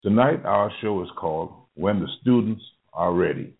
Tonight, our show is called When the Students Are Ready.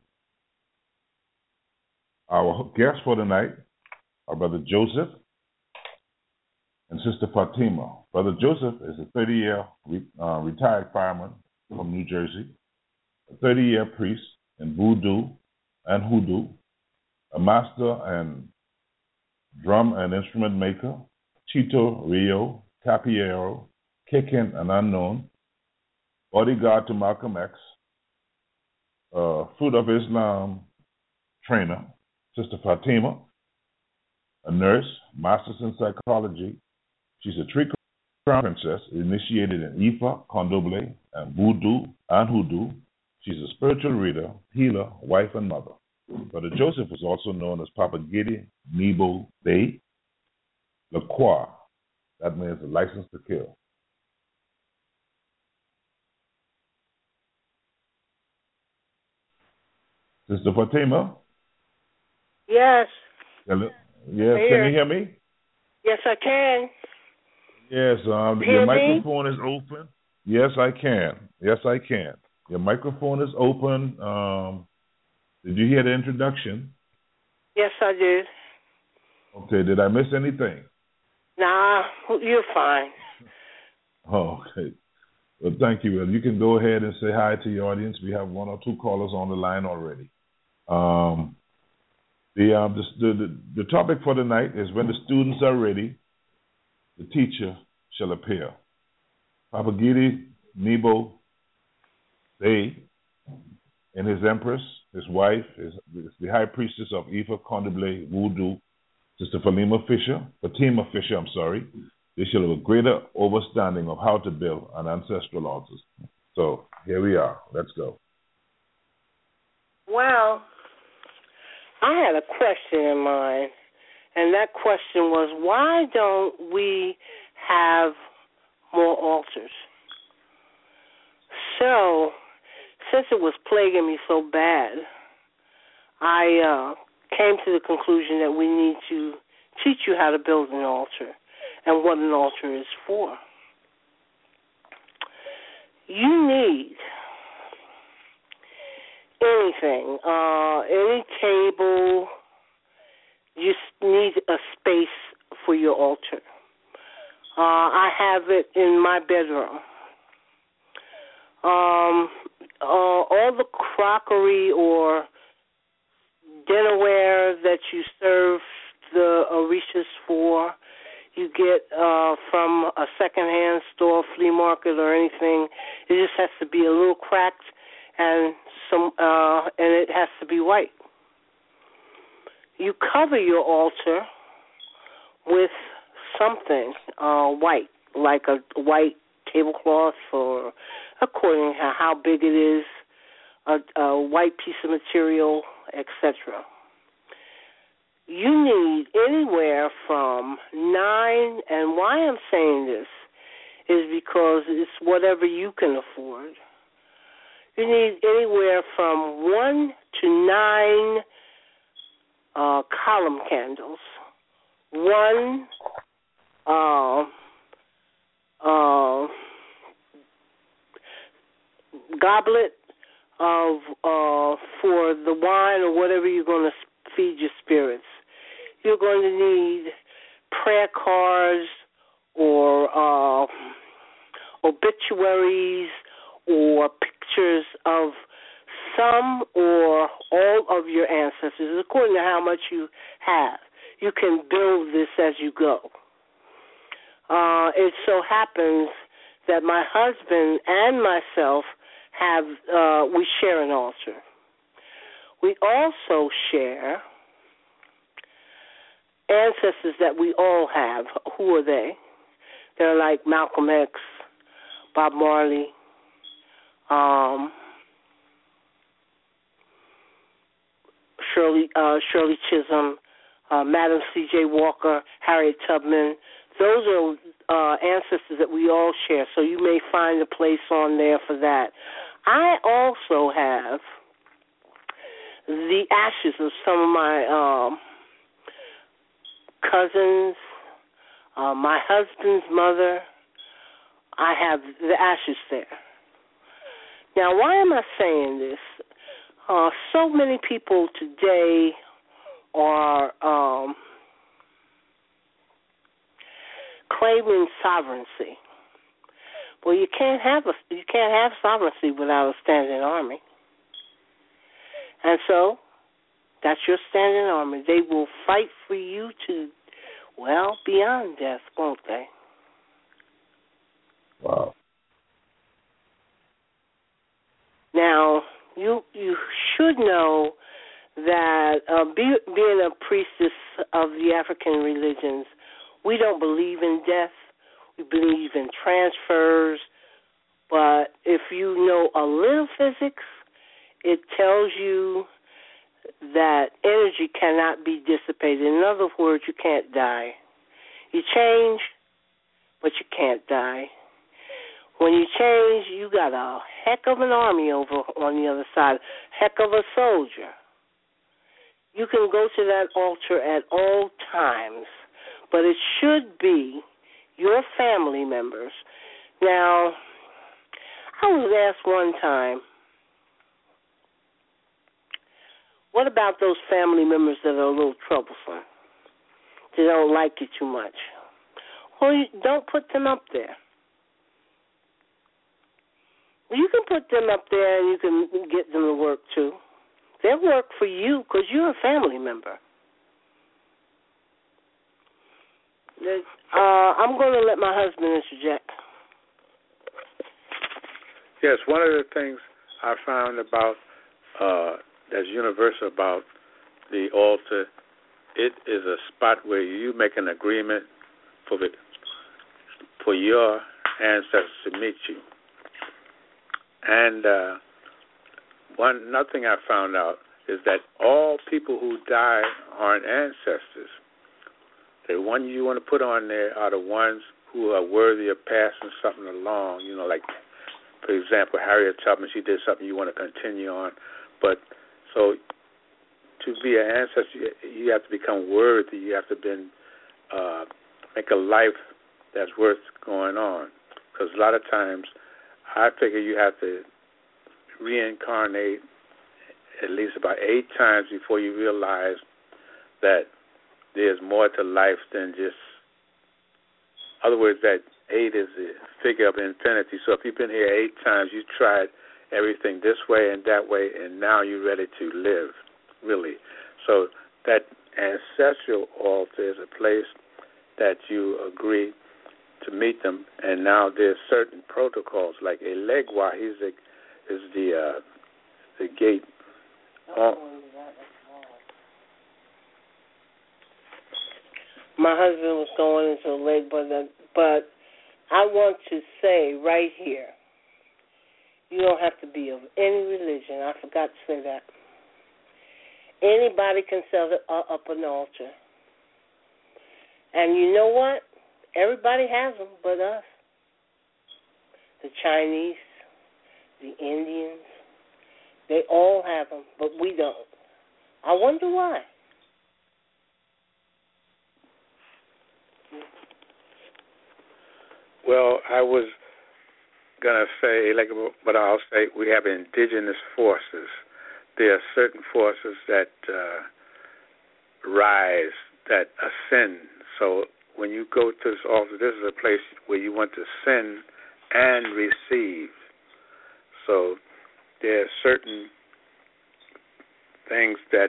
Our guests for tonight are Brother Joseph and Sister Fatima. Brother Joseph is a 30-year retired fireman from New Jersey, a 30-year priest in voodoo and hoodoo, a master and drum and instrument maker, Chito, Rio, Capiero, Kickin, and Unknown, bodyguard to Malcolm X, Fruit of Islam trainer, Sister Fatima, a nurse, master's in psychology. She's a tree crown princess, initiated in Ifa, Condoble, and Voodoo and Hoodoo. She's a spiritual reader, healer, wife, and mother. Brother Joseph is also known as Papa Gidi Nebo Bay Lacroix. That means a license to kill. Sister Fatima? Yes. Hello? Yes, can you hear me? Yes, I can. Yes, your microphone is open. Yes, I can. Yes, I can. Your microphone is open. Did you hear the introduction? Yes, I did. Okay, did I miss anything? Nah, you're fine. Oh, okay. Well, thank you. You can go ahead and say hi to your audience. We have one or two callers on the line already. The topic for tonight is when the students are ready, the teacher shall appear. Papa Gidi Nebo, they and his empress, his wife, is the high priestess of Ifa, Condoble, Voodoo, Sister Fatima Fisher, they shall have a greater understanding of how to build an ancestral altars. So here we are. Let's go. Well, I had a question in mind, and that question was, why don't we have more altars? So, since it was plaguing me so bad, I came to the conclusion that we need to teach you how to build an altar and what an altar is for. You need anything, any table. You need a space for your altar. I have it in my bedroom. All the crockery or dinnerware that you serve the orishas for, you get from a secondhand store, flea market, or anything. It just has to be a little cracked and it has to be white. You cover your altar with something white, like a white tablecloth, or according to how big it is, a white piece of material, etc. You need anywhere from 9, and why I'm saying this is because it's whatever you can afford. You need anywhere from 1 to 9 column candles, 1 goblet of for the wine or whatever you're going to feed your spirits. You're going to need prayer cards or obituaries or pictures of some or all of your ancestors, according to how much you have. You can build this as you go. It so happens that my husband and myself we share an altar. We also share ancestors that we all have. Who are they? They're like Malcolm X, Bob Marley, Shirley Chisholm, Madam C.J. Walker, Harriet Tubman. Those are ancestors that we all share, so you may find a place on there for that. I also have the ashes of some of my cousins, my husband's mother. I have the ashes there. Now, why am I saying this? So many people today are claiming sovereignty. Well, you can't have sovereignty without a standing army, and so that's your standing army. They will fight for you to, well, beyond death, won't they? Wow. Now, you should know that being a priestess of the African religions, we don't believe in death. We believe in transfers. But if you know a little physics, it tells you that energy cannot be dissipated. In other words, you can't die. You change, but you can't die. When you change, you got a heck of an army over on the other side, heck of a soldier. You can go to that altar at all times, but it should be your family members. Now, I was asked one time, what about those family members that are a little troublesome? They don't like you too much. Well, don't put them up there. You can put them up there and you can get them to work too. They'll work for you because you're a family member. I'm going to let my husband interject. Yes, one of the things I found about that's universal about the altar, it is a spot where you make an agreement for your ancestors to meet you. And another thing I found out is that all people who die aren't ancestors. The one you want to put on there are the ones who are worthy of passing something along. You know, like, for example, Harriet Tubman, she did something you want to continue on. But so to be an ancestor, you have to become worthy. You have to make a life that's worth going on. Because a lot of times, I figure you have to reincarnate at least about 8 times before you realize that there's more to life than just, in other words, that 8 is the figure of infinity. So if you've been here 8 times, you tried everything this way and that way, and now you're ready to live, really. So that ancestral altar is a place that you agree to meet them, and now there's certain protocols, like Elegwa, is the gate. My husband was going into Elegwa, but I want to say right here, you don't have to be of any religion. I forgot to say that. Anybody can set up an altar. And you know what? Everybody has them but us. The Chinese, the Indians, they all have them, but we don't. I wonder why. Well, I was going to say, but I'll say we have indigenous forces. There are certain forces that rise, that ascend. So when you go to this altar, this is a place where you want to send and receive. So there are certain things that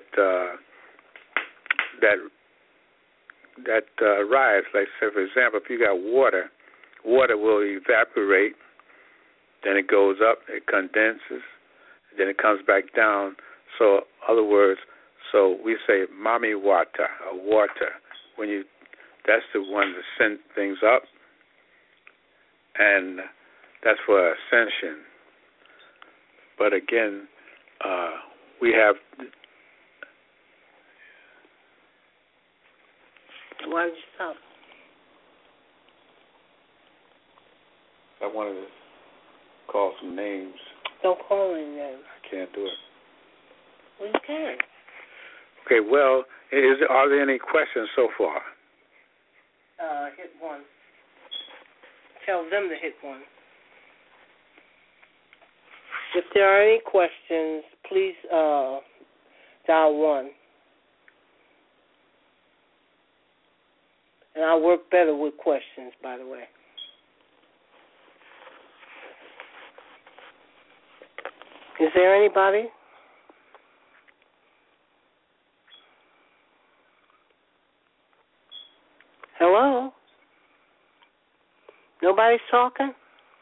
rise. Like, say, for example, if you got water will evaporate, then it goes up, it condenses, then it comes back down. So, in other words, so we say mami water, or water. That's the one to send things up, and that's for ascension. But again, we have. Why did you stop? I wanted to call some names. Don't call any names. I can't do it. Well, you can. Okay, well, are there any questions so far? Hit 1. Tell them to hit 1. If there are any questions, please dial 1. And I work better with questions, by the way. Is there anybody? Hello? Nobody's talking?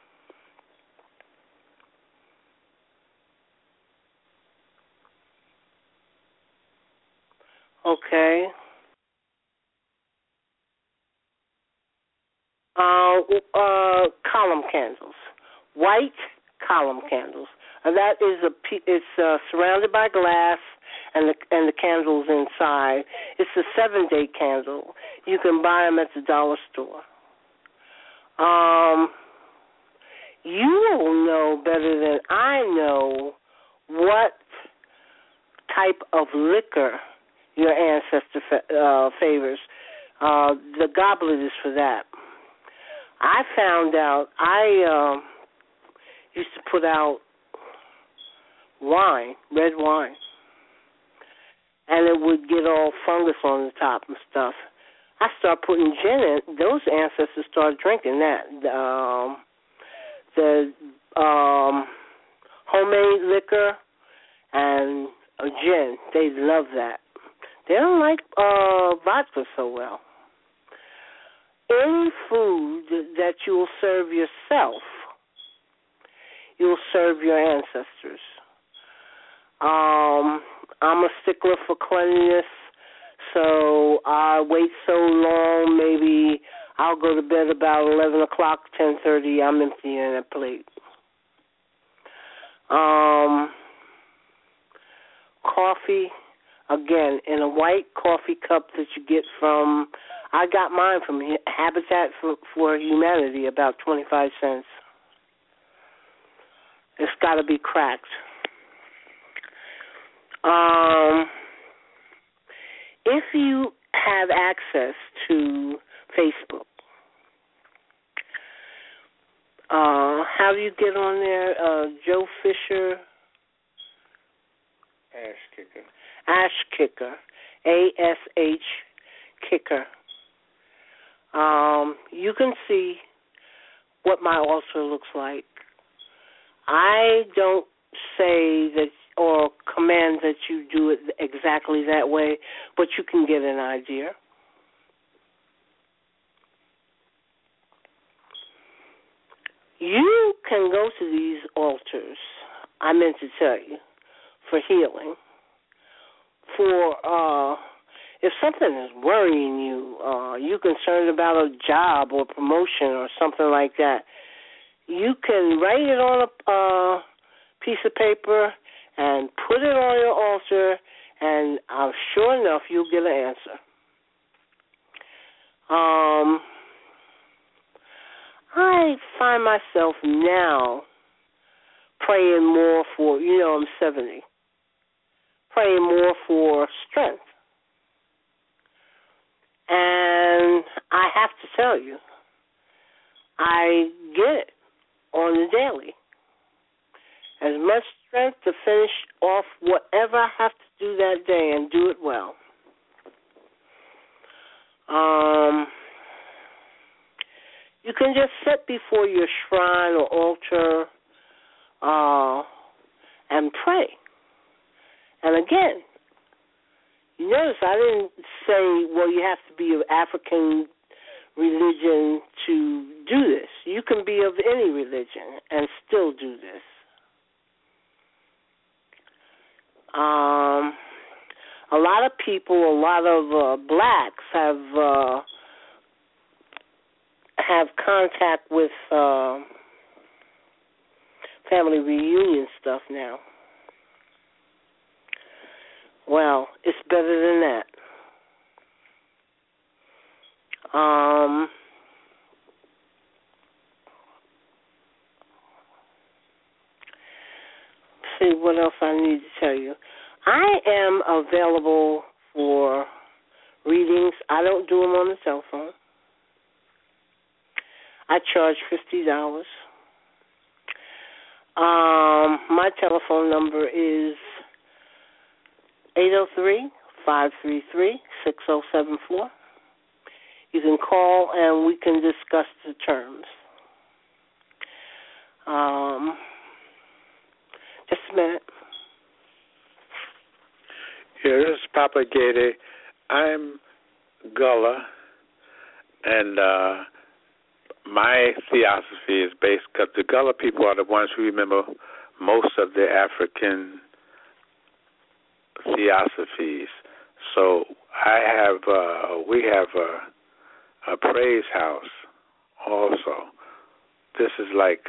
Okay. Column candles. White column candles. That is it's surrounded by glass and the candles inside. It's a 7-day candle. You can buy them at the dollar store. You will know better than I know what type of liquor your ancestor favors. The goblet is for that. I found out I used to put out wine, red wine, and it would get all fungus on the top and stuff. I started putting gin in. Those ancestors started drinking that. The homemade liquor and gin, they love that. They don't like vodka so well. Any food that you will serve yourself, you will serve your ancestors. I'm a stickler for cleanliness, so I wait so long, maybe I'll go to bed about 11 o'clock, 10:30, I'm emptying a plate. Coffee, again, in a white coffee cup that you get from, I got mine from Habitat for Humanity, about 25 cents. It's got to be cracked. If you have access to Facebook, how do you get on there? Joe Fisher? Ash Kicker. ASH Kicker. You can see what my altar looks like. I don't say that or command that you do it exactly that way, but you can get an idea. You can go to these altars, I meant to tell you, for healing. For if something is worrying you, you're concerned about a job or promotion or something like that, you can write it on a piece of paper and put it on your altar, and sure enough, you'll get an answer. I find myself now praying more for, I'm 70, praying more for strength. And I have to tell you, I get it on the daily. As much strength to finish off whatever I have to do that day and do it well. You can just sit before your shrine or altar and pray. And again, you notice I didn't say, well, you have to be of African religion to do this. You can be of any religion and still do this. A lot of people, a lot of blacks have contact with family reunion stuff now. Well, it's better than that. See what else I need to tell you. I am available for readings. I don't do them on the cell phone. I charge $50. my telephone number is 803-533-6074. You can call and we can discuss the terms. Just a minute. Yeah, this is Papa Gator. I'm Gullah, and my theosophy is based, because the Gullah people are the ones who remember most of the African theosophies. So we have a praise house also. This is like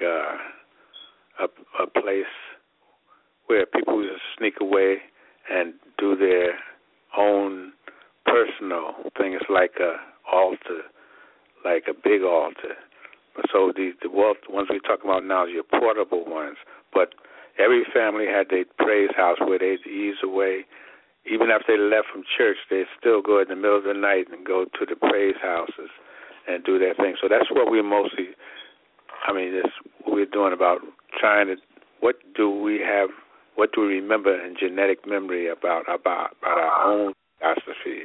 a place where people just sneak away and do their own personal thing. It's like a altar, like a big altar. So the ones we're talking about now are your portable ones. But every family had their praise house where they'd ease away. Even after they left from church, they'd still go in the middle of the night and go to the praise houses and do their thing. So that's what we're mostly, that's what we're doing about trying to, what do we remember in genetic memory about our own philosophies?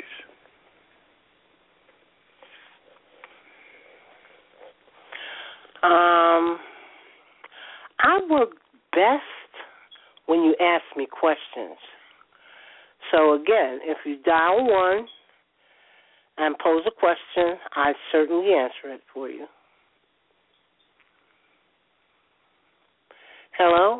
I work best when you ask me questions. So again, if you dial 1 and pose a question, I certainly answer it for you. Hello?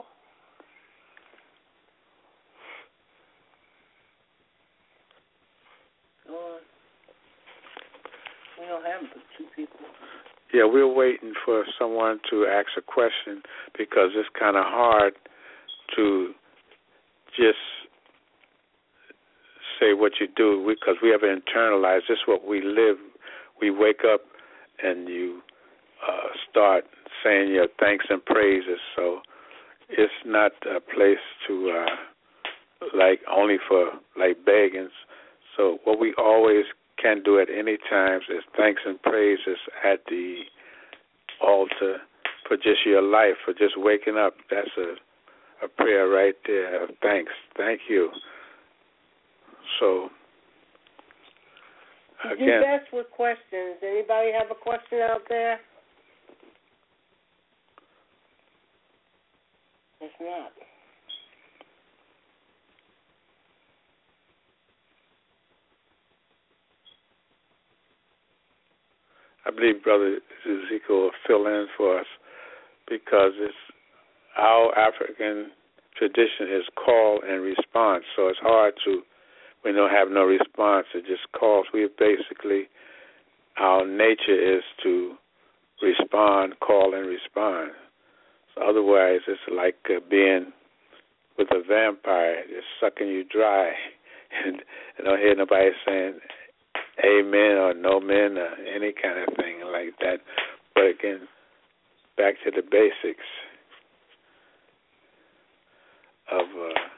Go on. We don't have but 2 people. Yeah, we're waiting for someone to ask a question because it's kind of hard to just say what you do because we have internalized. This is what we live. We wake up and you start saying your thanks and praises. So it's not a place to only for begging. So what we always can do at any time is thanks and praises at the altar for just your life, for just waking up. That's a prayer right there. Thanks. Thank you. So, again. Do best with questions. Anybody have a question out there? If not. I believe Brother Ezekiel will fill in for us because it's our African tradition is call and response. So it's hard to, we don't have no response. It just calls. We basically, our nature is to respond, call and respond. So otherwise it's like being with a vampire, just sucking you dry. And I don't hear nobody saying amen or no men or any kind of thing like that. But again, back to the basics of,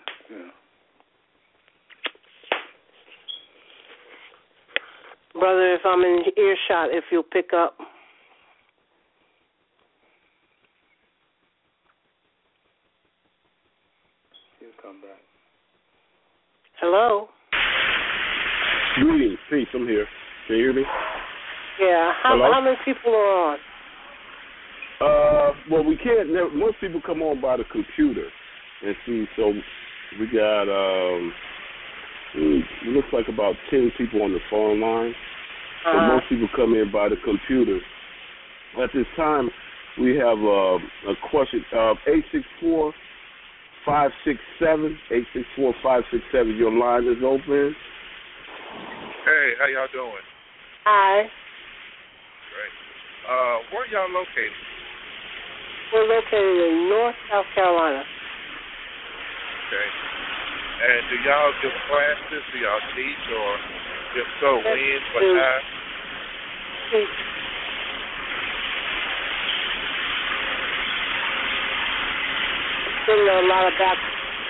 Brother, if I'm in earshot, if you'll pick up. He'll come back. Hello? Greetings. Peace. I'm here. Can you hear me? Yeah. How many people are on? Well, we can't. Most people come on by the computer and see. So we got. It looks like about 10 people on the phone line. So most people come in by the computer. At this time, we have a question. 864-567. Your line is open. Hey, how y'all doing? Hi. Great. Where are y'all located? We're located in North South Carolina. Okay. And do y'all give classes? Do y'all teach or just go in for time? Teach. Getting a lot of back.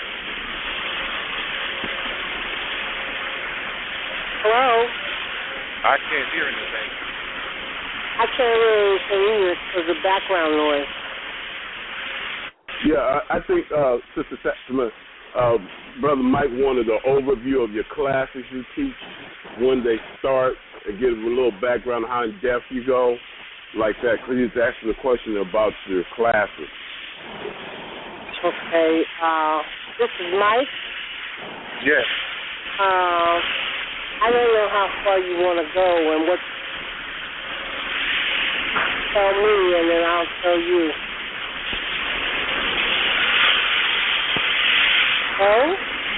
Hello? I can't hear anything. I can't hear anything either because of background noise. Yeah, I think, Sister Fatima, Brother Mike wanted an overview of your classes you teach, when they start, and give a little background on how in depth you go, like that, because he's asking a question about your classes. Okay, this is Mike. Yes. I don't know how far you want to go and what. Tell me, and then I'll tell you. Oh?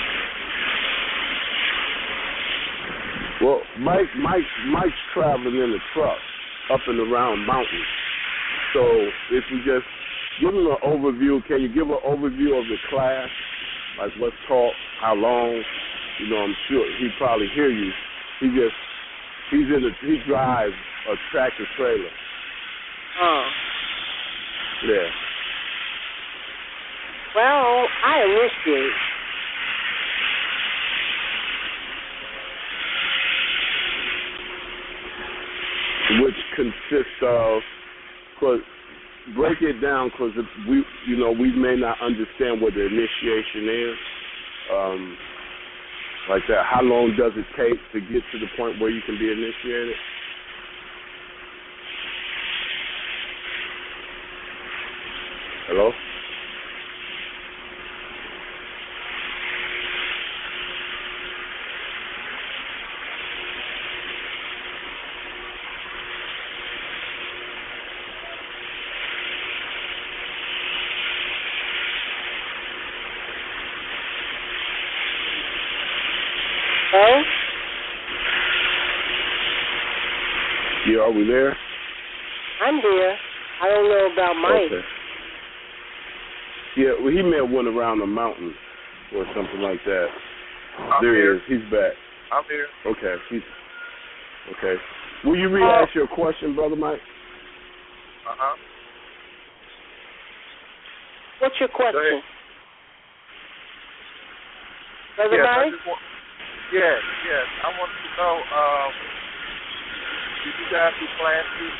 Well, Mike's traveling in a truck up and around mountains. So if you just give him an overview, can you give an overview of the class, like what's taught, how long? You know, I'm sure he'd probably hear you. He drives a tractor trailer. Yeah. Well, I initiate. Which consists of, break it down, because we may not understand what the initiation is. Like that, how long does it take to get to the point where you can be initiated? Hello? Oh? Yeah, are we there? I'm here. I don't know about Mike. Okay. Yeah, well, he may have went around the mountain or something like that. There he is. He's back. I'm here. Okay. Okay. Will you re-ask your question, Brother Mike? Uh-huh. What's your question? Brother Yes, Mike? Yes. I wanted to know, did you guys do classes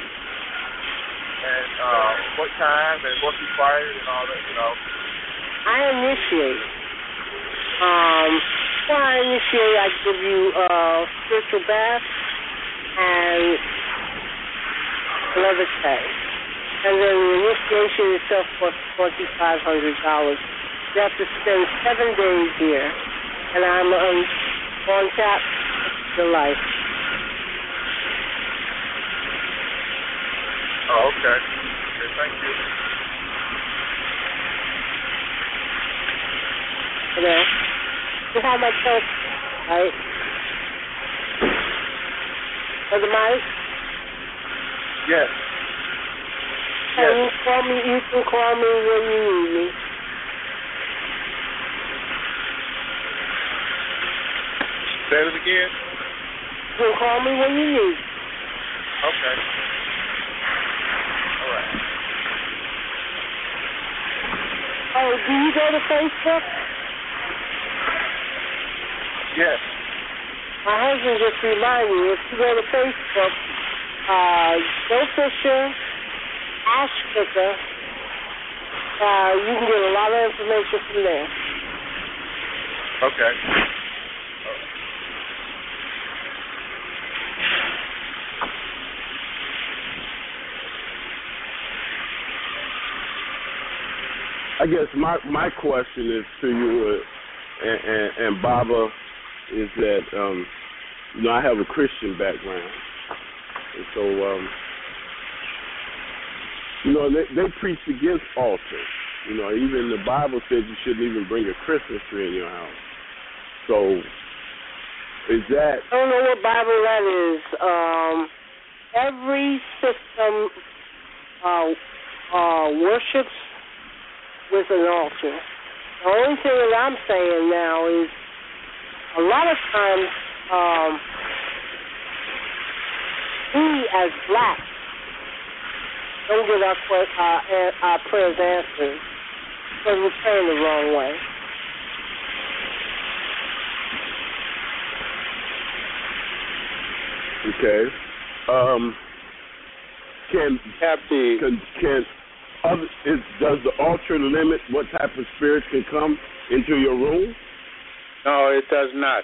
and what time and what's required and all that, I initiate. Before I initiate, I give you spiritual bath and another check. And then the initiation itself costs $2,500. You have to spend 7 days here. And I'm on tap for life. Oh, okay. Okay, thank you. You know, you have my help, right? Brother Mike? Yes. Can you call me? You can call me when you need me. Say it again. You can call me when you need. Okay. All right. Oh, do you go to Facebook? Yes. My husband just reminded me, if you go to Facebook, Joe Fisher, Ash Picker, you can get a lot of information from there. Okay. I guess my question is to you and Baba is that I have a Christian background, and so they preach against altars. Even the Bible says you shouldn't even bring a Christmas tree in your house. So is that? I don't know what Bible that is. Every system worships with an altar. The only thing that I'm saying now is a lot of times we as blacks don't get our prayers answered because we're praying the wrong way. Okay. Can does the altar limit what type of spirits can come into your room? No, it does not.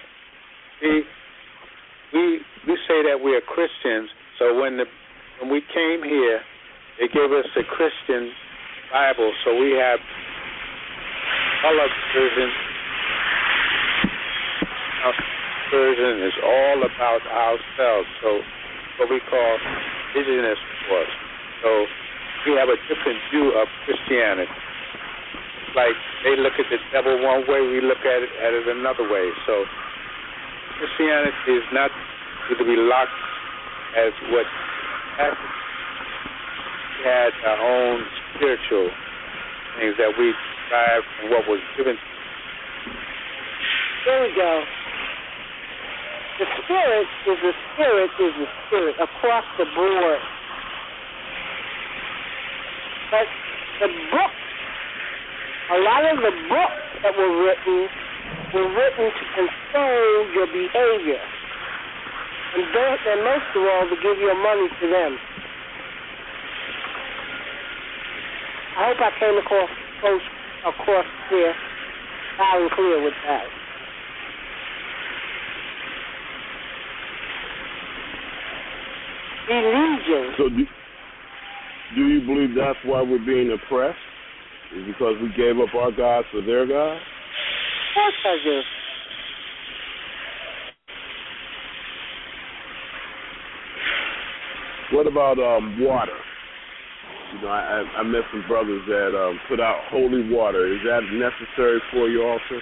We say that we are Christians, so when we came here, they gave us a Christian Bible, so we have color version. Our version is all about ourselves, so what we call indigenous force. So we have a different view of Christianity. Like they look at the devil one way, we look at it another way. So Christianity is not to be locked as what happened. We had our own spiritual things that we derived from what was given. There we go. The spirit is the spirit across the board. But the book, a lot of the books that were written to control your behavior. And most of all, to give your money to them. I hope I came across clear, loud and clear with that. Religion. So do you believe that's why we're being oppressed? Is because we gave up our God for their God? Of course I do. What about water? You know, I met some brothers that put out holy water. Is that necessary for your altar?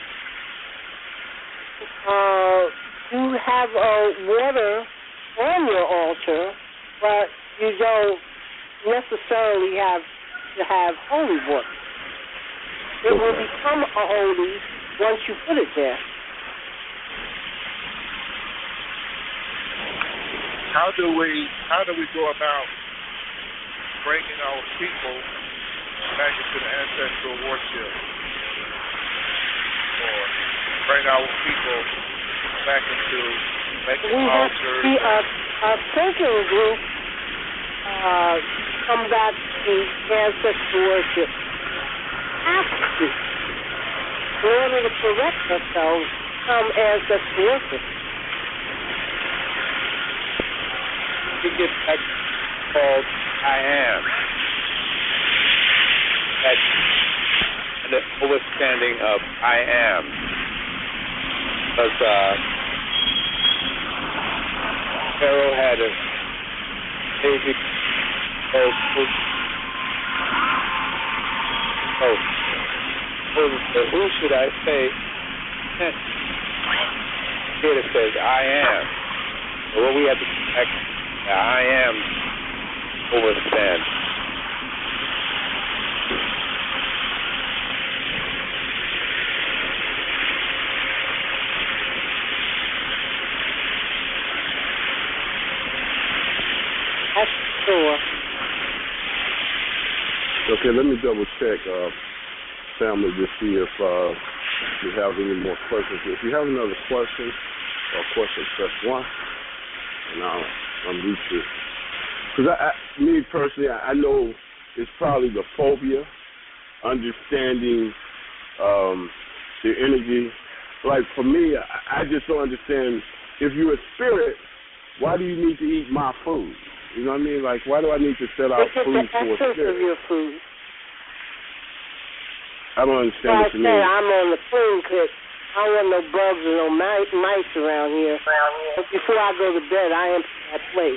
You have water on your altar, but you don't necessarily have to have holy water. It will become a holy once you put it there. How do we go about bringing our people back into the ancestral worship, or bring our people back into making altars? We have to see a thinking group come back to ancestral worship. Have to, in order to correct ourselves from ancestral worship. We get back called I am. That's the understanding of I am. Because Pharaoh had a basic who should I say? Here it says I am. So what we have to correct, I am overstand. That's sure. Okay, let me double check, family, to see if you have any more questions. If you have another question or question, press 1, and I'll unmute you. Because me personally, I know it's probably the phobia, understanding the energy. Like for me, I just don't understand. If you're a spirit, why do you need to eat my food? You know what I mean? Like, why do I need to set out food for a spirit? It's the essence of your food. I don't understand what you mean. I'm on the clean cook. I don't want no bugs or no mice around here. But before I go to bed, I empty that plate.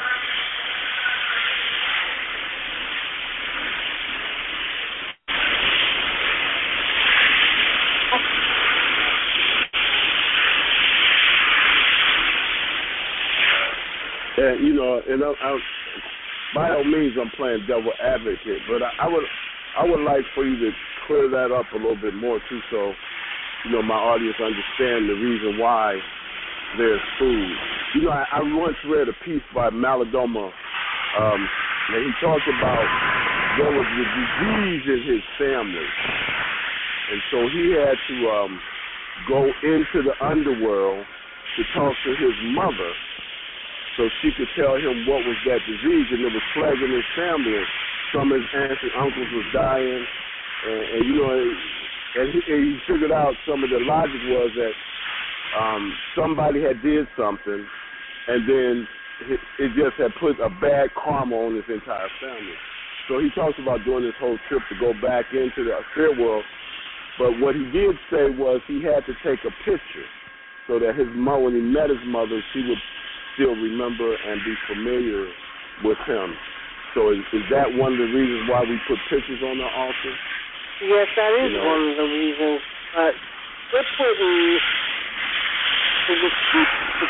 And you know, and by all means, I'm playing devil advocate, but I would like for you to clear that up a little bit more too, so you know my audience understand the reason why there's food. You know, I once read a piece by Malidoma, and he talked about there was a disease in his family, and so he had to go into the underworld to talk to his mother, so she could tell him what was that disease, and it was plaguing his family. some of his aunts and uncles was dying, and you know, and he figured out some of the logic was that somebody had did something, and then it just had put a bad karma on his entire family. So he talks about doing this whole trip to go back into the spirit world, but what he did say was he had to take a picture so that his mother, when he met his mother, she would still remember and be familiar with him. So is that one of the reasons why we put pictures on the altar? Yes, that is one of the reasons. But we're putting the truth.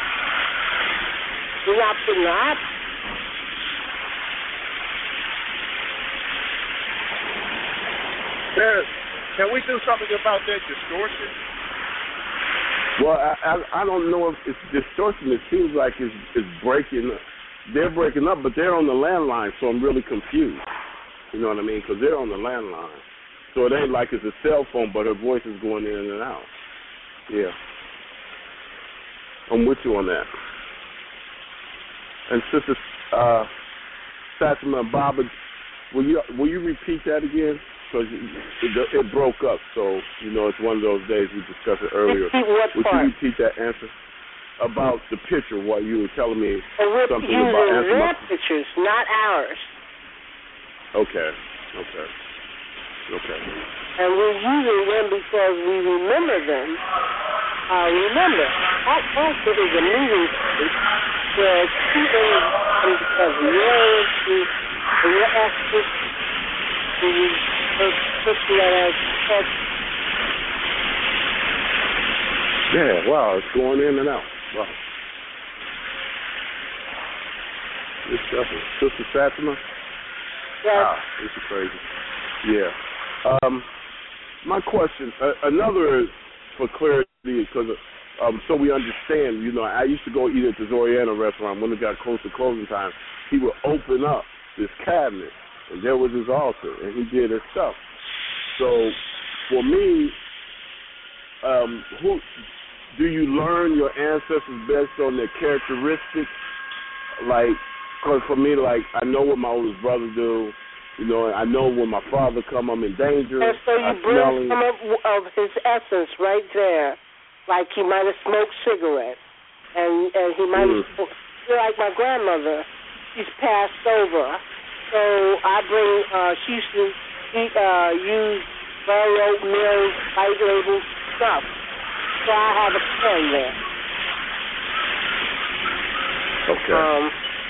We're not putting the opposite. Can we do something about that distortion? Well, I don't know if it's distortion. It seems like it's breaking up. They're breaking up, but they're on the landline, so I'm really confused. You know what I mean? Because they're on the landline. So it ain't like it's a cell phone, but her voice is going in and out. Yeah. I'm with you on that. And Sister Fatima and Baba, will you repeat that again? Because it broke up, so, you know, it's one of those days we discussed it earlier. What Would part? you repeat that answer? About the picture, what you were telling me something using about answering their pictures, not ours. Okay. And we're using them because we remember them. Remember, that also is a meeting space where two individuals because loyalty and your access to the person that has touched. Yeah, wow, it's going in and out. Wow. This stuff is Sister Fatima? Yes. Wow, this is crazy. Yeah. My question, another for clarity, because so we understand, you know, I used to go eat at the Zoriana restaurant. When it got close to closing time, he would open up this cabinet, and there was his altar, and he did his stuff. So for me, do you learn your ancestors based on their characteristics? Like, because for me, like, I know what my oldest brother do. You know, I know when my father come, I'm in danger. And so you bring some of his essence right there. Like he might have smoked cigarettes. And he might have smoked. Like my grandmother, she's passed over. So I bring, she used to use railroad mills, white label stuff. So I have a pen there. Okay.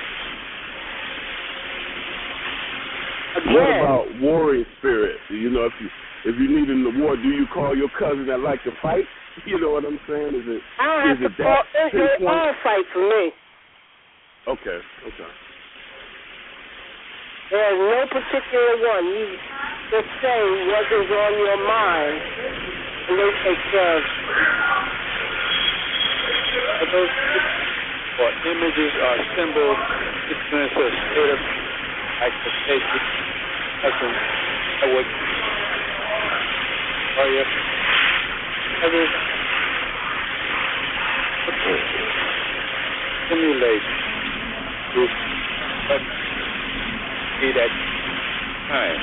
Again, what about warring spirit? You know, if you need in the war, do you call your cousin that like to fight? You know what I'm saying? Is it? I don't have to call. They all fight for me. Okay. There's no particular one. You just say what is on your mind, and they take care of it. Or images or symbols, experience a state of activation, essence, that would stimulate to be that time.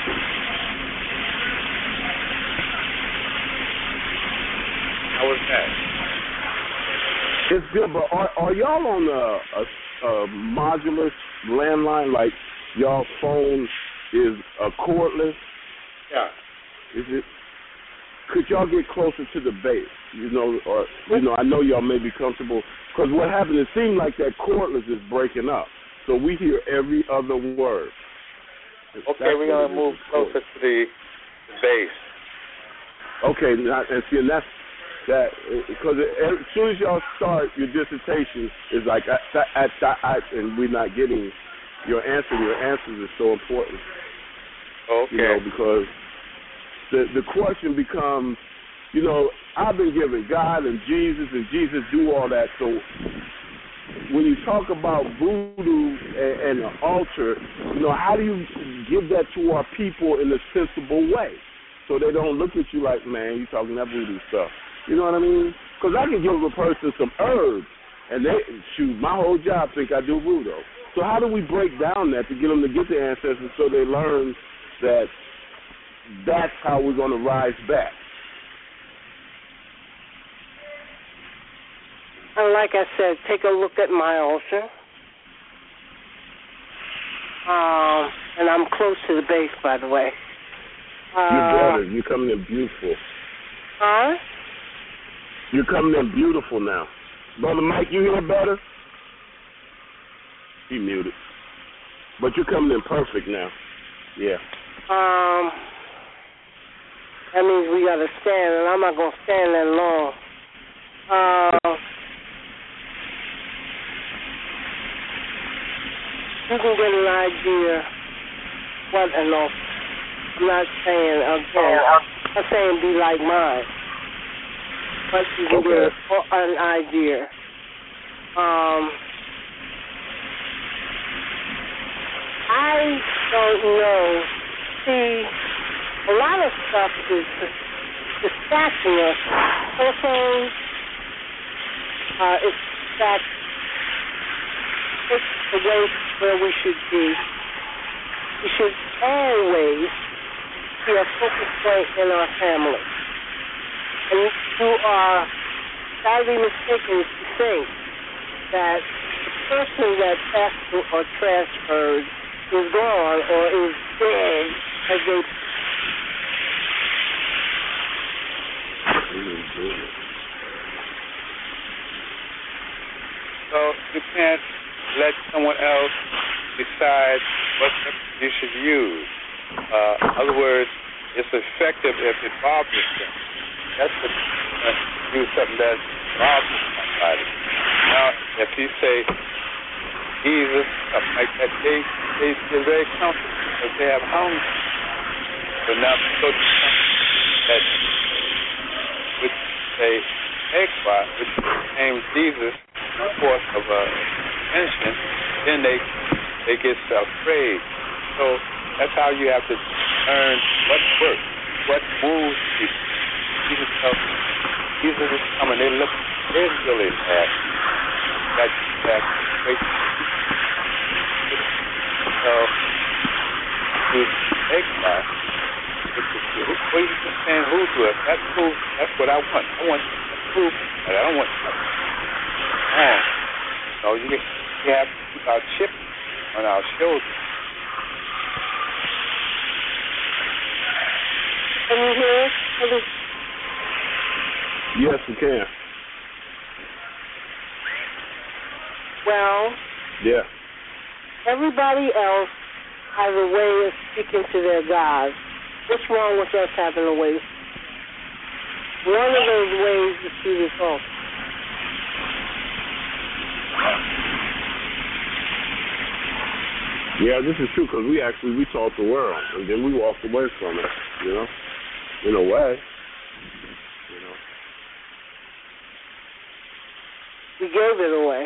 How was that? It's good, but are y'all on a modular landline? Like y'all phone is cordless? Yeah. Is it? Could y'all get closer to the base? You know, or I know y'all may be comfortable because what happened? It seemed like that cordless is breaking up, so we hear every other word. Okay, we're gonna move closer to the base. Okay, and that's. That because as soon as y'all start your dissertation, it's like and we're not getting your answer. Your answers are so important. Okay. You know, because the question becomes, you know, I've been given God and Jesus do all that. So when you talk about voodoo and an altar, you know, how do you give that to our people in a sensible way so they don't look at you like, man, you talking that voodoo stuff? You know what I mean? Because I can give a person some herbs, and they my whole job think I do voodoo. So how do we break down that to get them to get their ancestors so they learn that that's how we're going to rise back? And like I said, take a look at my altar. And I'm close to the base, by the way. You're better. You're coming in beautiful. Huh? You're coming in beautiful now. Brother Mike, you hear better? He muted. But you're coming in perfect now. Yeah. That means we got to stand, and I'm not going to stand that long. You can get an idea what an altar. I'm not saying, again, I'm not saying be like mine. But you can get an idea. I don't know. See, a lot of stuff is distracting us. Telephones, it's distracting. It's the way where we should be. We should always be a focal point in our family. And you are sadly mistaken if you think that the person that passed or transferred is gone or is dead as they. So you can't let someone else decide what you should use. In other words, it's effective if it bothers them. That's what use something that bothers somebody. Now, if you say Jesus, something like that, they're very comfortable because they have hunger. But now, so that would say Ekwa, which became Jesus, the force of mention, then they get afraid. So that's how you have to learn what works, what moves people. Jesus is coming. They look, they're really bad. That's great. So, you take that. What are you just saying? Who to it? That's who. That's what I want. I want who. I don't want. No, you have to keep our chip on our shoulders. Can you hear us? Yes, we can. Well, yeah. Everybody else has a way of speaking to their God. What's wrong with us having a way? One of those ways is through this altar. Yeah, this is true because we taught the world and then we walked away from it, you know, in a way. We gave it away.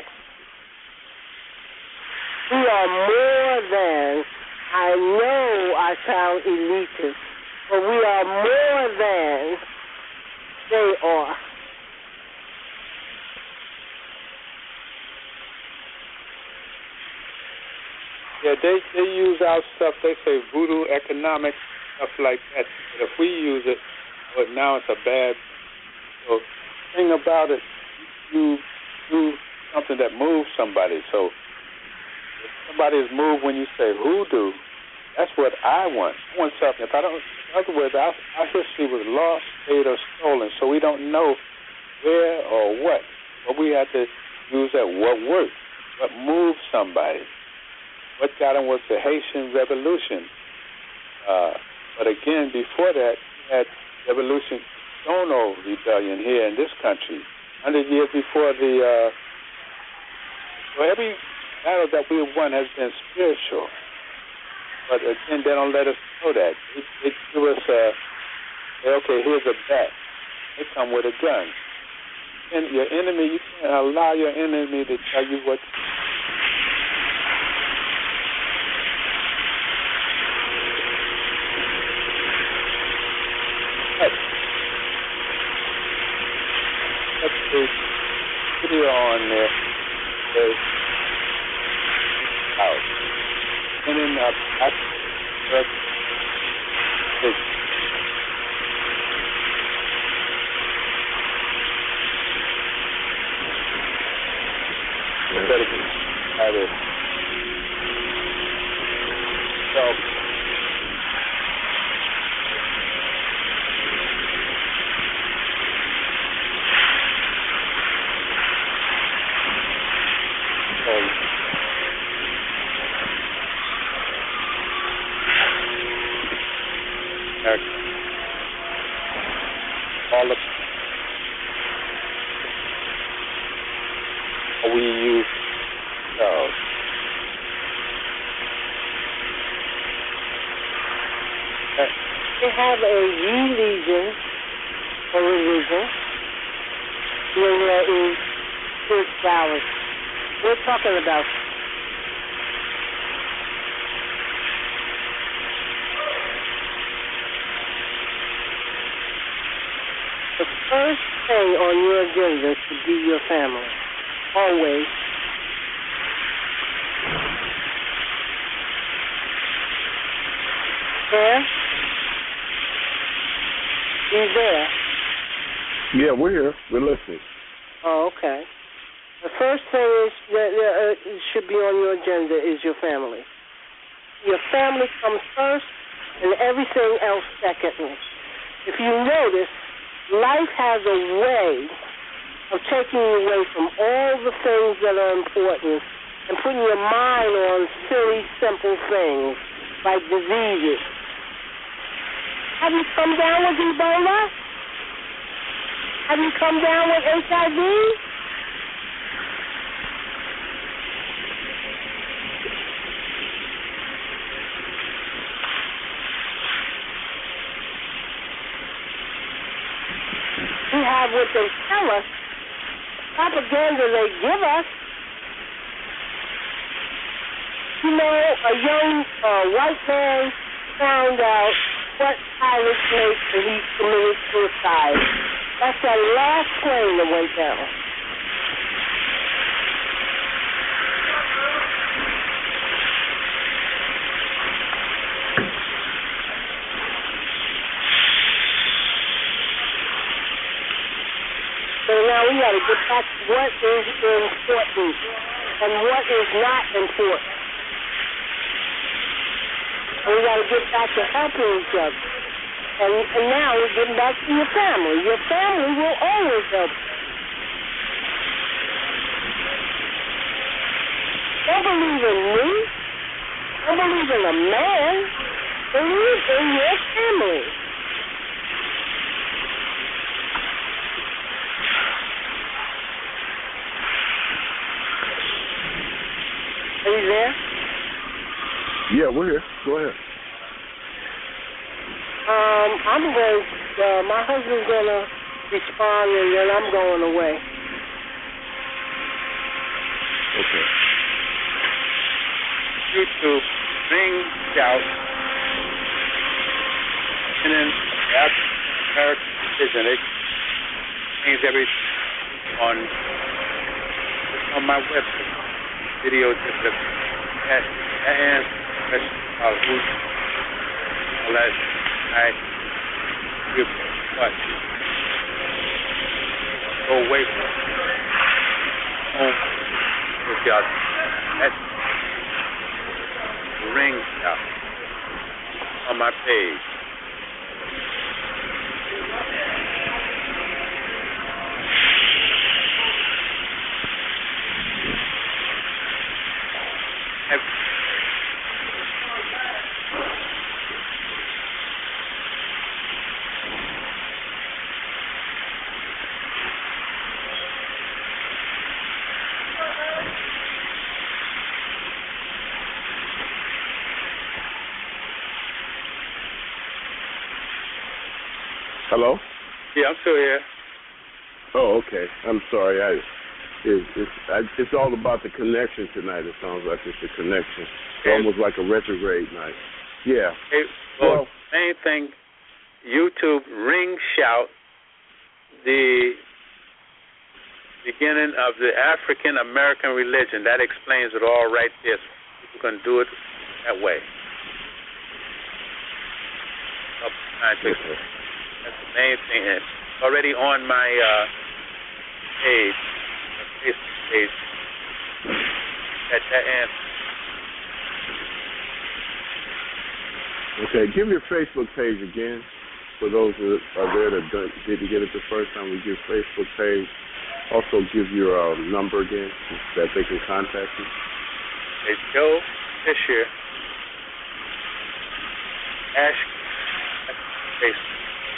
We are more than, I know I sound elitist, but we are more than they are. Yeah, they use our stuff. They say voodoo economics, stuff like that. But if we use it, well, now it's a bad. So the thing about it, you do something that moves somebody. So if somebody is moved when you say hoodoo, that's what I want. I want something. If I don't, in other words, our history was lost, stayed, or stolen, so we don't know where or what. But we have to use that what worked, what moved somebody. What got them was the Haitian Revolution. But again, before that, we had Revolution Sono Rebellion here in this country. 100 years before the... so every battle that we won has been spiritual. But again, they don't let us know that. They give us okay, here's a bat. They come with a gun. And your enemy, you can't allow your enemy to tell you what to do. Let's do video on there. out. And then all of we use they have a religion or religion when there is spirituality. We're talking about the first thing on your agenda should be your family. Always. There? You there? Yeah, we're here. We're listening. Oh, okay. The first thing is that should be on your agenda is your family. Your family comes first and everything else secondly. If you notice, life has a way of taking you away from all the things that are important and putting your mind on silly, simple things like diseases. Have you come down with Ebola? Have you come down with HIV? We have what they tell us, propaganda they give us. You know, a young white man found out what pilots make and he committed suicide. That's the last plane that went down. So now we got to get back to what is important and what is not important. And we got to get back to helping each other. And now we're getting back to your family. Your family will always help you. Don't believe in me. Don't believe in a man. Believe in your family. Are you there? Yeah, we're here. Go ahead. My husband's going to respond, and then I'm going away. Okay. YouTube, ring, shout, and then after American Vision, it means everything on my website. Video just and who's last night. What? Go away from home with your ring out on my page. Hello? Yeah, I'm still here. Oh, okay. I'm sorry. It's all about the connection tonight. It sounds like it's a connection. It's almost like a retrograde night. Yeah. Hey, well, main thing, YouTube ring shout, the beginning of the African American religion. That explains it all right there. So We're going to do it that way. That's the main thing. It's already on my page, Facebook page. That answer. Okay, give your Facebook page again for those that are there that didn't get it the first time. We give Facebook page. Also, give your number again that they can contact you. It's Joe Fisher. Facebook.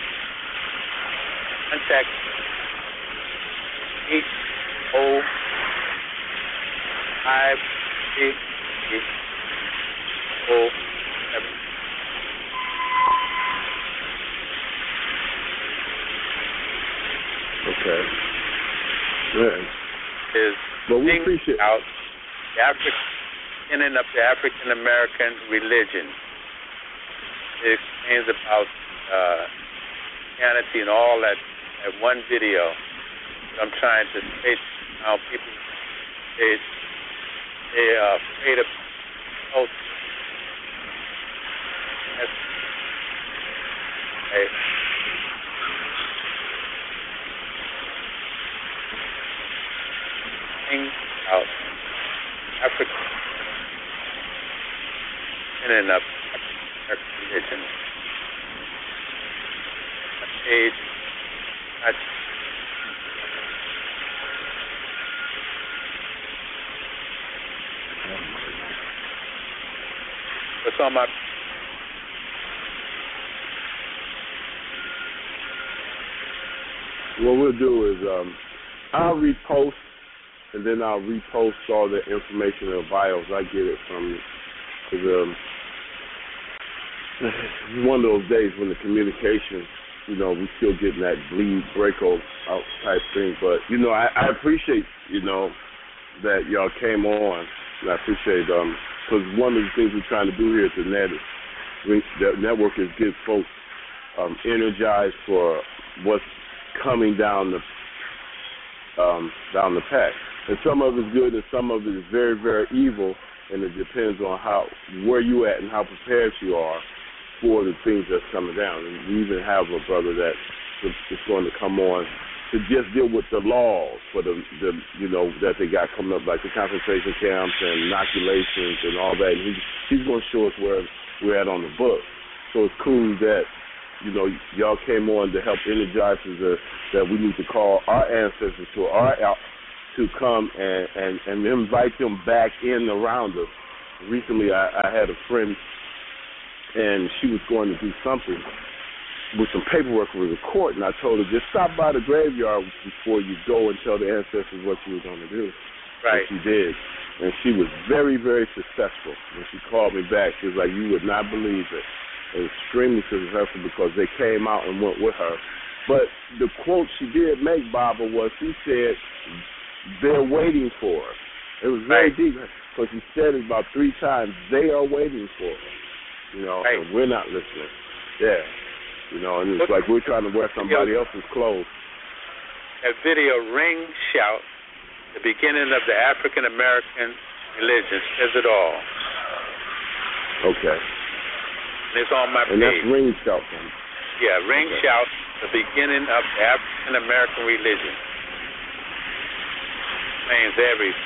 Contact 805-807. Okay. Good. Well, we appreciate out the beginning of the African American religion. It explains about Christianity and all that one video. I'm trying to state how people they are afraid of culture. Okay. Out Africa and up religion. Age. What's on my? What we'll do is I'll repost. And then I'll repost all the information in the bios. I get it from you. Because it's one of those days when the communication, we still getting that bleed, breako out type thing. But, I appreciate, that y'all came on. And I appreciate, because one of the things we're trying to do here at the network is get folks energized for what's coming down the path. And some of it is good and some of it is very, very evil, and it depends on where you at and how prepared you are for the things that's coming down. And we even have a brother that is going to come on to just deal with the laws for the that they got coming up, like the concentration camps and inoculations and all that. And he's going to show us where we're at on the book. So it's cool that y'all came on to help energize us that we need to call our ancestors to come and invite them back in around us. Recently, I had a friend, and she was going to do something with some paperwork with the court, and I told her, just stop by the graveyard before you go and tell the ancestors what you were going to do. Right. And she did. And she was very, very successful. When she called me back, she was like, you would not believe it. And extremely successful because they came out and went with her. But the quote she did make, Baba, was she said, they're waiting for her. It was very deep because she said it about 3 times. They are waiting for her, and we're not listening. Yeah, and it's like we're trying to wear somebody else's clothes. That video, Ring Shout, the beginning of the African American religion, says it all. Okay. And it's on my page. And that's Ring Shout. Yeah, Ring Shout, the beginning of the African American religion. Means everything.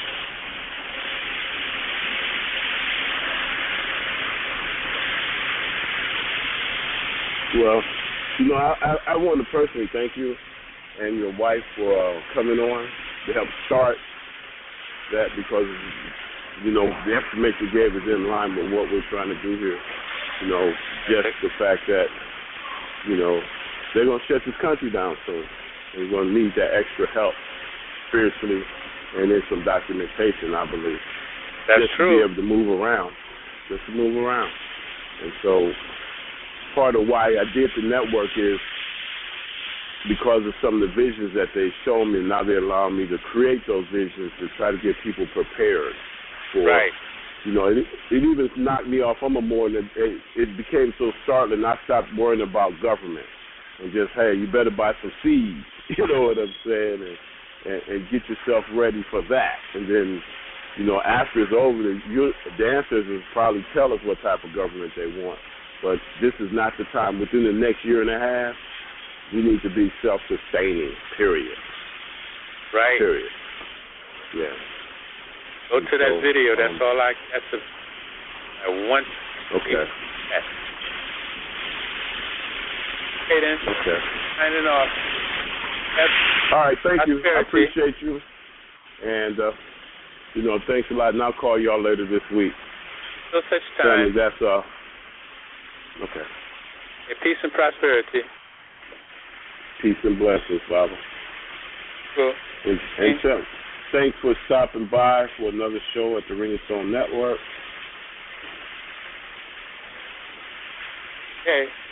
Well, I want to personally thank you and your wife for coming on to help start that because, the information you gave is in line with what we're trying to do here. Just the fact that, they're going to shut this country down soon. And we're going to need that extra help spiritually. And there's some documentation, I believe. That's just true. To be able to move around. Just to move around. And so part of why I did the network is because of some of the visions that they show me. Now they allow me to create those visions to try to get people prepared for. Right. It even knocked me off. I'm a more than it became so startling. I stopped worrying about government and just, hey, you better buy some seeds. You know what I'm saying? And get yourself ready for that. And then after it's over, the ancestors will probably tell us what type of government they want. But this is not the time. Within the next year and a half, we need to be self-sustaining, period. Right. Period. Yeah. Go to that video. That's all I want. Okay. Okay, then. Okay. Signing off. All right, thank you. I appreciate you. And, thanks a lot. And I'll call y'all later this week. No such time. Family, that's, okay. Peace and prosperity. Peace and blessings, Father. Cool. And thanks for stopping by for another show at the Ring of Stone Network. Okay.